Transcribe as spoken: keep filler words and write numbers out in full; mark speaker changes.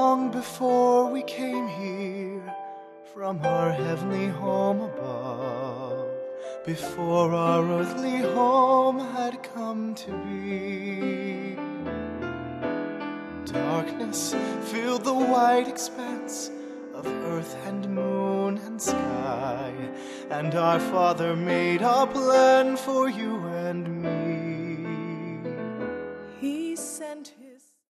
Speaker 1: long before we came here from our heavenly home above, before our earthly home had come to be. Darkness filled the wide expanse of earth and moon and sky, and our Father made a plan for you and me.